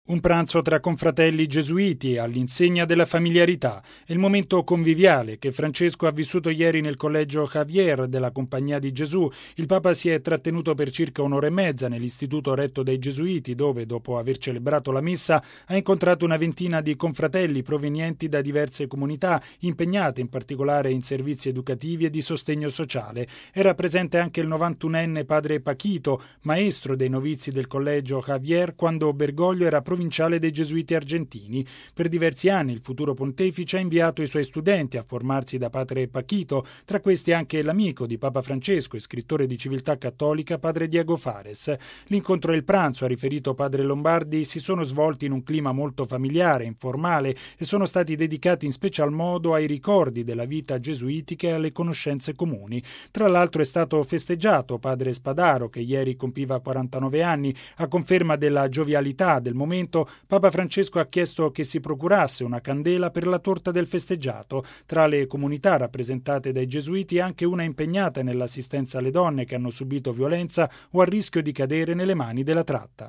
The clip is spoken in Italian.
Un pranzo tra confratelli gesuiti all'insegna della familiarità. È il momento conviviale che Francesco ha vissuto ieri nel collegio Javier della Compagnia di Gesù. Il Papa si è trattenuto per circa un'ora e mezza nell'istituto retto dai gesuiti, dove, dopo aver celebrato la messa, ha incontrato una ventina di confratelli provenienti da diverse comunità, impegnate in particolare in servizi educativi e di sostegno sociale. Era presente anche il 91enne padre Pachito, maestro dei novizi del collegio Javier, quando Bergoglio era provinciale dei gesuiti argentini. Per diversi anni il futuro pontefice ha inviato i suoi studenti a formarsi da padre Pachito, tra questi anche l'amico di Papa Francesco e scrittore di civiltà cattolica padre Diego Fares. L'incontro e il pranzo, ha riferito padre Lombardi, si sono svolti in un clima molto familiare, informale e sono stati dedicati in special modo ai ricordi della vita gesuitica e alle conoscenze comuni. Tra l'altro è stato festeggiato padre Spadaro, che ieri compiva 49 anni. A conferma della giovialità del momento, Papa Francesco ha chiesto che si procurasse una candela per la torta del festeggiato. Tra le comunità rappresentate dai gesuiti anche una impegnata nell'assistenza alle donne che hanno subito violenza o a rischio di cadere nelle mani della tratta.